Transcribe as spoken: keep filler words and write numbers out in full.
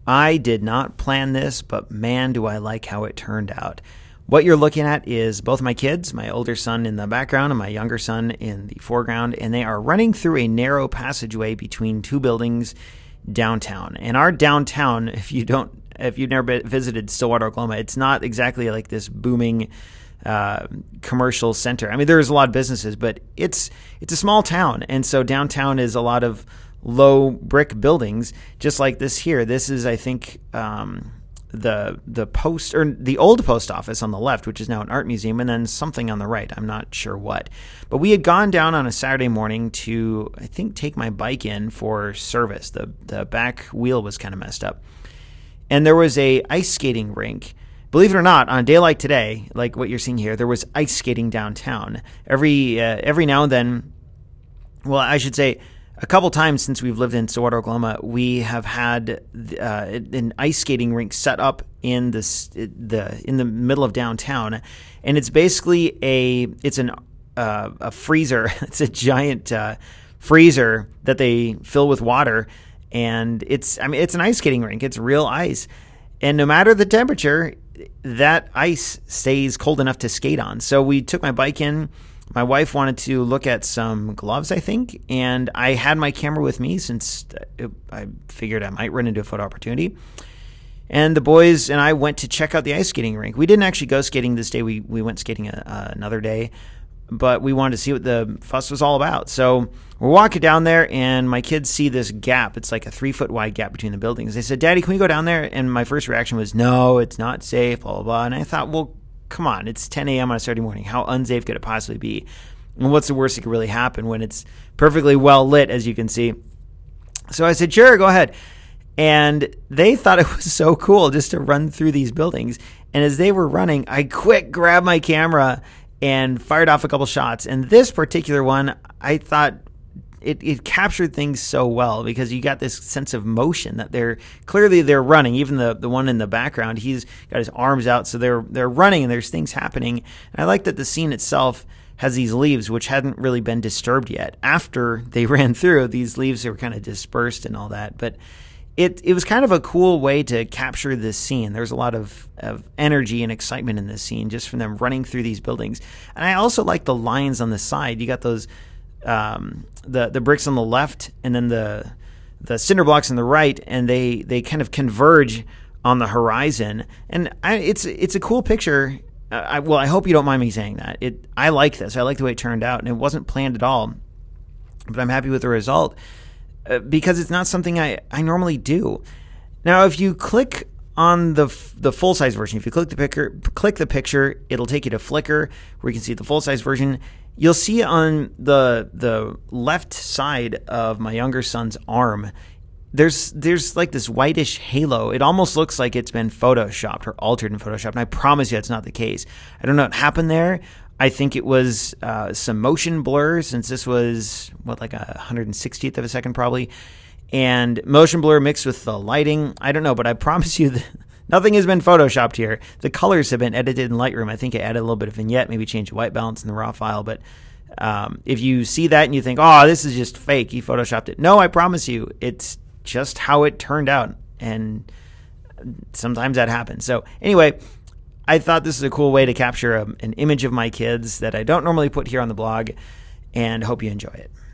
I did not plan this, but man, do I like how it turned out. What you're looking at is both my kids, my older son in the background and my younger son in the foreground, and they are running through a narrow passageway between two buildings downtown. And our downtown, if you don't, if you've never visited Stillwater, Oklahoma, it's not exactly like this booming uh, commercial center. I mean, there's a lot of businesses, but it's it's a small town, and so downtown is a lot of low brick buildings, just like this here. This is, I think, um, the the post or the old post office on the left, which is now an art museum, and then something on the right. I'm not sure what. But we had gone down on a Saturday morning to, I think, take my bike in for service. The the back wheel was kind of messed up. And there was a ice skating rink. Believe it or not, on a day like today, like what you're seeing here, there was ice skating downtown. Every uh, every now and then, well, I should say, a couple times since we've lived in Stillwater, Oklahoma, we have had uh, an ice skating rink set up in this the in the middle of downtown, and it's basically a it's an uh, a freezer. It's a giant uh, freezer that they fill with water, and it's I mean it's an ice skating rink. It's real ice, and no matter the temperature, that ice stays cold enough to skate on. So we took my bike in. My wife wanted to look at some gloves, I think, and I had my camera with me since it, I figured I might run into a photo opportunity. And the boys and I went to check out the ice skating rink. We didn't actually go skating this day. We we went skating a, uh, another day, but we wanted to see what the fuss was all about. So we're walking down there, and my kids see this gap. It's like a three-foot wide gap between the buildings. They said, "Daddy, can we go down there?" And my first reaction was, "No, it's not safe, blah, blah, blah." And I thought, well, come on, it's ten a.m. on a Saturday morning. How unsafe could it possibly be? And what's the worst that could really happen when it's perfectly well lit, as you can see? So I said, sure, go ahead. And they thought it was so cool just to run through these buildings. And as they were running, I quick grabbed my camera and fired off a couple shots. And this particular one, I thought it, it captured things so well because you got this sense of motion that they're clearly they're running. Even the, the one in the background, he's got his arms out. So they're they're running and there's things happening. And I like that the scene itself has these leaves which hadn't really been disturbed yet. After they ran through, these leaves were kind of dispersed and all that. But it it was kind of a cool way to capture this scene. There's a lot of, of energy and excitement in this scene just from them running through these buildings. And I also like the lines on the side. You got those um, the the bricks on the left and then the the cinder blocks on the right, and they they kind of converge on the horizon. And I, it's it's a cool picture. Uh, I, well, I hope you don't mind me saying that. It I like this. I like the way it turned out, and it wasn't planned at all. But I'm happy with the result uh, because it's not something I, I normally do. Now, if you click on the the full size version, if you click the picture, click the picture, it'll take you to Flickr where you can see the full size version. You'll see on the the left side of my younger son's arm, there's there's like this whitish halo. It almost looks like it's been photoshopped or altered in Photoshop, and I promise you that's not the case. I don't know what happened there. I think it was uh, some motion blur, since this was, what, like a one hundred sixtieth of a second probably, and motion blur mixed with the lighting. I don't know, but I promise you that nothing has been photoshopped here. The colors have been edited in Lightroom. I think I added a little bit of vignette, maybe changed the white balance in the raw file, but um, if you see that and you think, oh, this is just fake, he photoshopped it. No, I promise you, it's just how it turned out, and sometimes that happens. So anyway, I thought this is a cool way to capture a, an image of my kids that I don't normally put here on the blog, and hope you enjoy it.